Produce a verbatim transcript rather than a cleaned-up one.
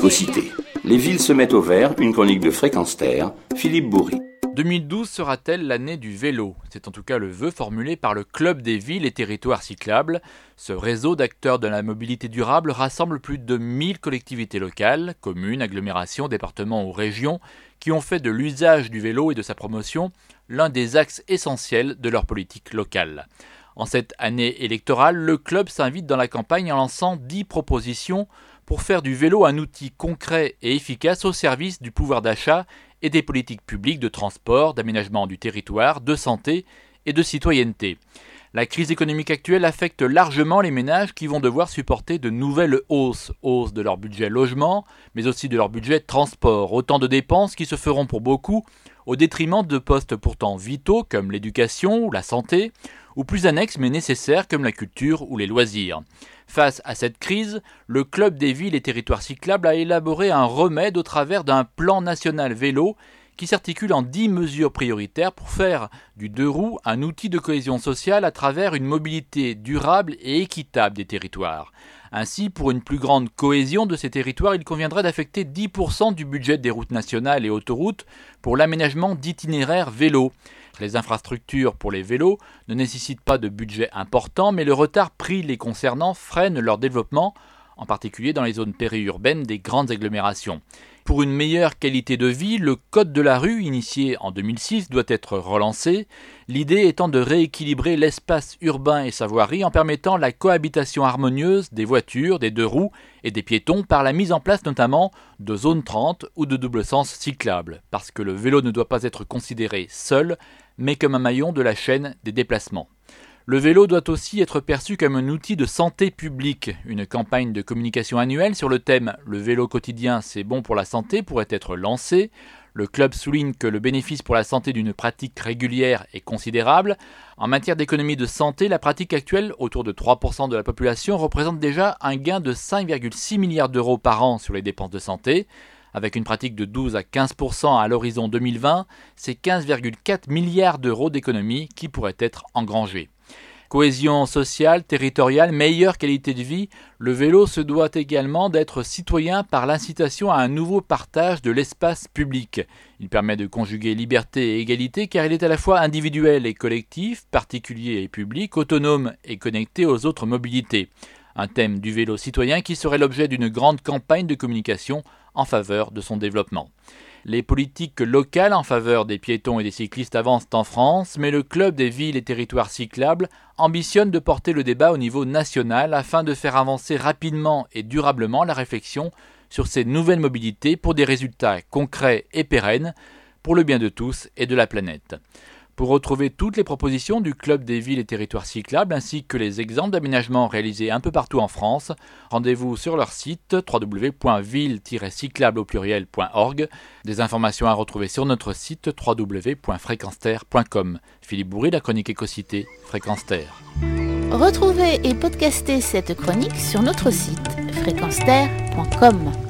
Éco-Cité. Les villes se mettent au vert, une chronique de Fréquence Terre, Philippe Bourri. deux mille douze sera-t-elle l'année du vélo ? C'est en tout cas le vœu formulé par le Club des villes et territoires cyclables. Ce réseau d'acteurs de la mobilité durable rassemble plus de mille collectivités locales, communes, agglomérations, départements ou régions, qui ont fait de l'usage du vélo et de sa promotion l'un des axes essentiels de leur politique locale. En cette année électorale, le club s'invite dans la campagne en lançant dix propositions pour faire du vélo un outil concret et efficace au service du pouvoir d'achat et des politiques publiques de transport, d'aménagement du territoire, de santé et de citoyenneté. La crise économique actuelle affecte largement les ménages qui vont devoir supporter de nouvelles hausses, hausses de leur budget logement, mais aussi de leur budget transport. Autant de dépenses qui se feront pour beaucoup au détriment de postes pourtant vitaux comme l'éducation ou la santé, ou plus annexes mais nécessaires comme la culture ou les loisirs. Face à cette crise, le Club des villes et territoires cyclables a élaboré un remède au travers d'un plan national vélo qui s'articule en dix mesures prioritaires pour faire du deux roues un outil de cohésion sociale à travers une mobilité durable et équitable des territoires. Ainsi, pour une plus grande cohésion de ces territoires, il conviendrait d'affecter dix pour cent du budget des routes nationales et autoroutes pour l'aménagement d'itinéraires vélos. Les infrastructures pour les vélos ne nécessitent pas de budget important, mais le retard pris les concernant freine leur développement, en particulier dans les zones périurbaines des grandes agglomérations. Pour une meilleure qualité de vie, le Code de la rue, initié en deux mille six, doit être relancé, l'idée étant de rééquilibrer l'espace urbain et sa voirie en permettant la cohabitation harmonieuse des voitures, des deux roues et des piétons par la mise en place notamment de zones trente ou de double sens cyclables, parce que le vélo ne doit pas être considéré seul, mais comme un maillon de la chaîne des déplacements. Le vélo doit aussi être perçu comme un outil de santé publique. Une campagne de communication annuelle sur le thème « Le vélo quotidien, c'est bon pour la santé » pourrait être lancée. Le club souligne que le bénéfice pour la santé d'une pratique régulière est considérable. En matière d'économie de santé, la pratique actuelle, autour de trois pour cent de la population, représente déjà un gain de cinq virgule six milliards d'euros par an sur les dépenses de santé. Avec une pratique de douze à quinze pour cent à l'horizon deux mille vingt, c'est quinze virgule quatre milliards d'euros d'économies qui pourraient être engrangés. Cohésion sociale, territoriale, meilleure qualité de vie, le vélo se doit également d'être citoyen par l'incitation à un nouveau partage de l'espace public. Il permet de conjuguer liberté et égalité car il est à la fois individuel et collectif, particulier et public, autonome et connecté aux autres mobilités. Un thème du vélo citoyen qui serait l'objet d'une grande campagne de communication en faveur de son développement. Les politiques locales en faveur des piétons et des cyclistes avancent en France, mais le Club des villes et territoires cyclables ambitionne de porter le débat au niveau national afin de faire avancer rapidement et durablement la réflexion sur ces nouvelles mobilités pour des résultats concrets et pérennes pour le bien de tous et de la planète. Pour retrouver toutes les propositions du Club des villes et territoires cyclables ainsi que les exemples d'aménagements réalisés un peu partout en France, rendez-vous sur leur site w w w point ville tiret cyclable au pluriel point org. Des informations à retrouver sur notre site w w w point fréquence terre point com. Philippe Bourri, la chronique Éco-Cité, Fréquence Terre. Retrouvez et podcastez cette chronique sur notre site fréquence terre point com.